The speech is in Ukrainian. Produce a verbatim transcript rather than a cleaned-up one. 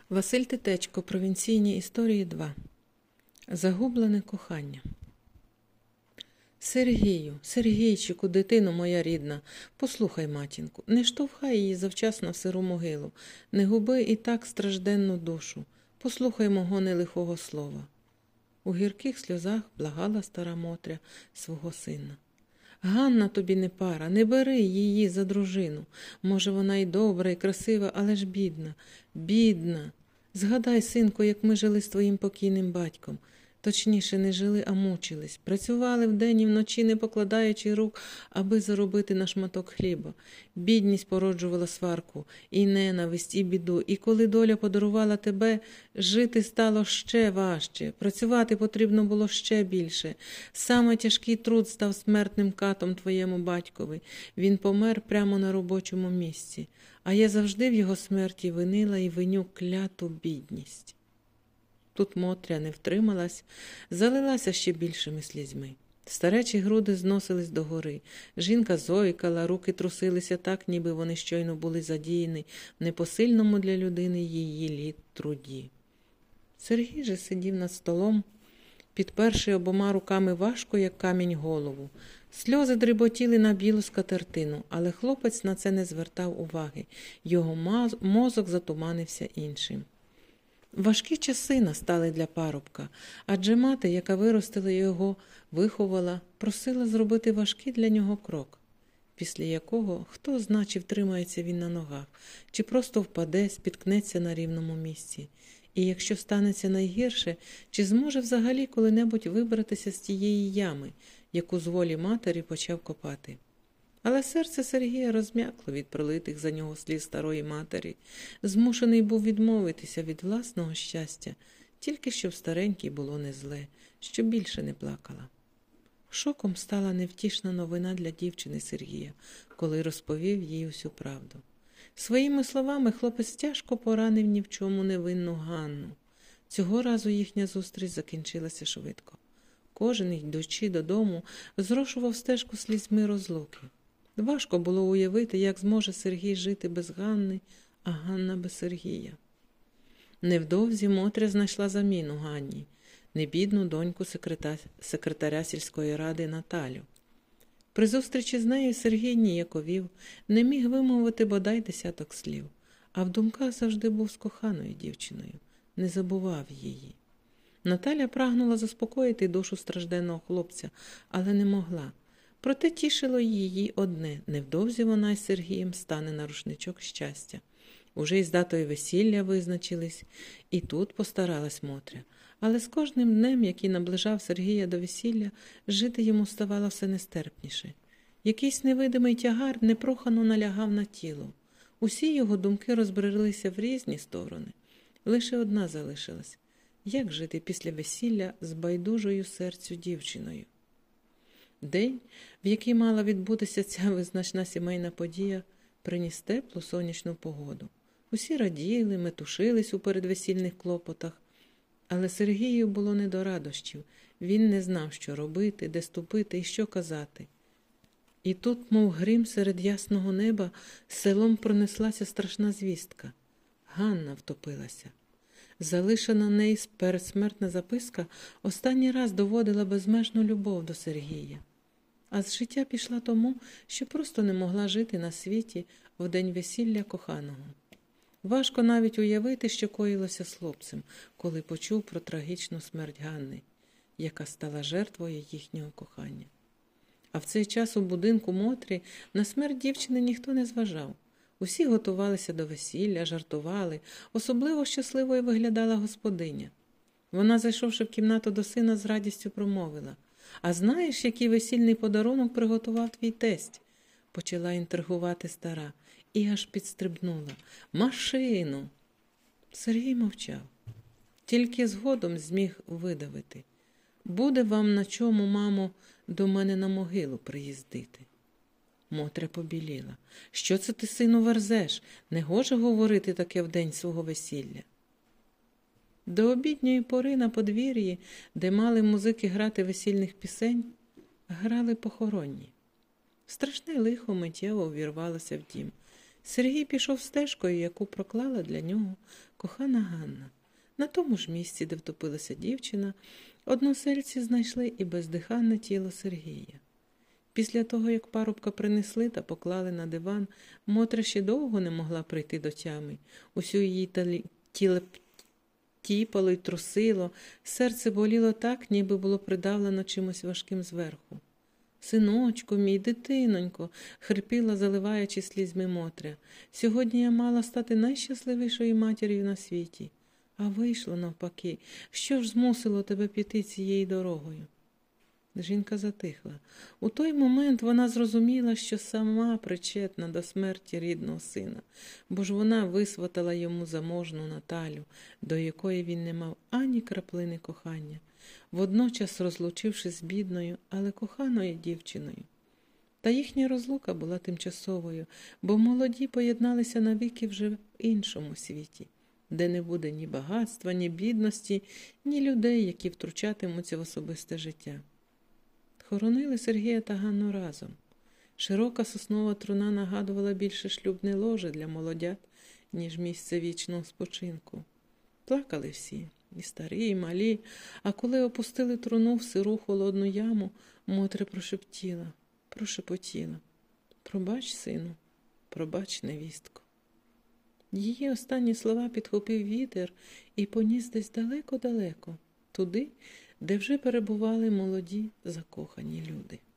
Василь Титечко. Провінційні історії два. Загублене кохання. Сергію, Сергійчику, дитино моя рідна, послухай матінку, не штовхай її завчасно в сиру могилу, не губи і так стражденну душу, послухай мого нелихого слова. У гірких сльозах благала стара Мотря свого сина. Ганна тобі не пара, не бери її за дружину. Може, вона й добра, і красива, але ж бідна, бідна. Згадай, синку, як ми жили з твоїм покійним батьком. Точніше, не жили, а мучились. Працювали вдень і вночі, не покладаючи рук, аби заробити на шматок хліба. Бідність породжувала сварку, і ненависть, і біду. І коли доля подарувала тебе, жити стало ще важче, працювати потрібно було ще більше. Саме тяжкий труд став смертним катом твоєму батькові. Він помер прямо на робочому місці. А я завжди в його смерті винила і виню кляту бідність. Тут Мотря не втрималась, залилася ще більшими слізьми. Старечі груди зносились догори. Жінка зойкала, руки трусилися так, ніби вони щойно були задіяні в непосильному для людини її літ труді. Сергій же сидів над столом, підперши обома руками важко, як камінь, голову. Сльози дріботіли на білу скатертину, але хлопець на це не звертав уваги. Його мозок затуманився іншим. Важкі часи настали для парубка, адже мати, яка виростила його, виховала, просила зробити важкий для нього крок, після якого, хто зна, чи втримається він на ногах, чи просто впаде, спіткнеться на рівному місці. І якщо станеться найгірше, чи зможе взагалі коли-небудь вибратися з тієї ями, яку з волі матері почав копати. Але серце Сергія розм'якло від пролитих за нього сліз старої матері. Змушений був відмовитися від власного щастя, тільки щоб старенькій було не зле, щоб більше не плакала. Шоком стала невтішна новина для дівчини Сергія, коли розповів їй усю правду. Своїми словами хлопець тяжко поранив ні в чому невинну Ганну. Цього разу їхня зустріч закінчилася швидко. Кожен, йдучи додому, зрошував стежку слізьми розлуки. Важко було уявити, як зможе Сергій жити без Ганни, а Ганна без Сергія. Невдовзі Мотря знайшла заміну Ганні, небідну доньку секретаря, секретаря сільської ради Наталю. При зустрічі з нею Сергій ніяковів, не міг вимовити бодай десяток слів, а в думках завжди був з коханою дівчиною, не забував її. Наталя прагнула заспокоїти душу стражденного хлопця, але не могла. Проте тішило її одне – невдовзі вона із Сергієм стане на рушничок щастя. Уже із датою весілля визначились, і тут постаралась Мотря. Але з кожним днем, який наближав Сергія до весілля, жити йому ставало все нестерпніше. Якийсь невидимий тягар непрохано налягав на тіло. Усі його думки розбрелися в різні сторони. Лише одна залишилась – як жити після весілля з байдужою серцю дівчиною. День, в який мала відбутися ця визначна сімейна подія, приніс теплу сонячну погоду. Усі раділи, метушились у передвесільних клопотах. Але Сергію було не до радощів. Він не знав, що робити, де ступити і що казати. І тут, мов грім серед ясного неба, селом пронеслася страшна звістка. Ганна втопилася. Залишена нею передсмертна записка останній раз доводила безмежну любов до Сергія. А з життя пішла тому, що просто не могла жити на світі в день весілля коханого. Важко навіть уявити, що коїлося з хлопцем, коли почув про трагічну смерть Ганни, яка стала жертвою їхнього кохання. А в цей час у будинку Мотрі на смерть дівчини ніхто не зважав. Усі готувалися до весілля, жартували, особливо щасливою виглядала господиня. Вона, зайшовши в кімнату до сина, з радістю промовила: «А знаєш, який весільний подарунок приготував твій тесть?» Почала інтригувати стара і аж підстрибнула. «Машину!» Сергій мовчав. Тільки згодом зміг видавити: «Буде вам на чому, мамо, до мене на могилу приїздити». Мотря побіліла. «Що це ти, сину, верзеш? Не гоже говорити таке в день свого весілля». До обідньої пори на подвір'ї, де мали музики грати весільних пісень, грали похоронні. Страшне лихо миттєво увірвалося в дім. Сергій пішов стежкою, яку проклала для нього кохана Ганна. На тому ж місці, де втопилася дівчина, односельці знайшли і бездиханне тіло Сергія. Після того, як парубка принесли та поклали на диван, Мотря ще довго не могла прийти до тями. Усю її талі... тіло тіпало й трусило, серце боліло так, ніби було придавлено чимось важким зверху. «Синочку мій, дитинонько», – хрипіла, заливаючи слізьми Мотря, – «сьогодні я мала стати найщасливішою матір'ю на світі. А вийшло навпаки. Що ж змусило тебе піти цією дорогою?» Жінка затихла. У той момент вона зрозуміла, що сама причетна до смерті рідного сина, бо ж вона висватала йому заможну Наталю, до якої він не мав ані краплини кохання, водночас розлучившись з бідною, але коханою дівчиною. Та їхня розлука була тимчасовою, бо молоді поєдналися навіки вже в іншому світі, де не буде ні багатства, ні бідності, ні людей, які втручатимуться в особисте життя. Хоронили Сергія та Ганну разом. Широка соснова труна нагадувала більше шлюбне ложе для молодят, ніж місце вічного спочинку. Плакали всі, і старі, і малі, а коли опустили труну в сиру холодну яму, Мотря прошептіла, прошепотіла: «Пробач, сину, пробач, невістко». Її останні слова підхопив вітер і поніс десь далеко-далеко, туди, де вже перебували молоді закохані люди.